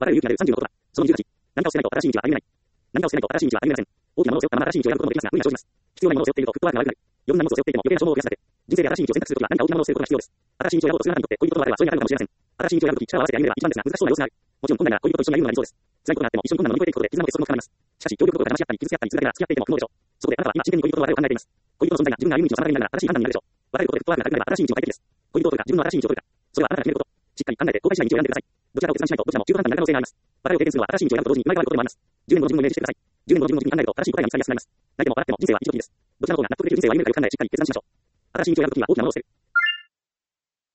わかる勇気が出る30の言葉。その28。何かを捨てないと新しい道は歩めない。何かを捨てないと新しい道は歩めません。大きなものを背負ったまま新しい道を選ぶこともできますが、無理が生じます。必要ないものを背負っているとフットワークが悪くなる。余分な荷物を背負っていても余計な消耗を増やすだけ。人生で新しい道を選択するときは何か大きなものを背負うことが必要です。新しい道を選ぼうとするあなたにとって恋人とのあれはそういう中かもしれません。新しい道を選ぶとき力を合わせて歩めれば一番ですが難しそうな様子がある。もちろん困難なら恋人と一緒に歩むのが理想です。辛いことがあっても一緒に困難を乗り越えていくことで絆も結束も深まります。しかし協力どころか騙し合ったり傷つけ合ったりするだけなら付き合っていても不毛でしょう。そこであなたは今真剣に恋人とのあれを考えています。恋人の存在が自分の歩み道の妨げになるなら正しい判断になるでしょう。別れることでフットワークが軽くなれば新しい道を変えていくです。恋人を取るか自分の新しい道を取るか。それはあなたが決めること。しっかり考えて後悔しない道を選んでください。どちらかを決断しないとどちらも中途半端になる可能性があります。別れを経験するのは新しい道を選ぶと同時に生まれ変わることでもあります。10年後の自分をイメージしてください。10年後の自分を考えると新しい答えが見つかりやすくなります。泣いても笑っても人生は一時です。どちらの方が納得できる人生を歩めるかよく考えしっかり決断しましょう。新しい道を選ぶときは大きなものを捨てる。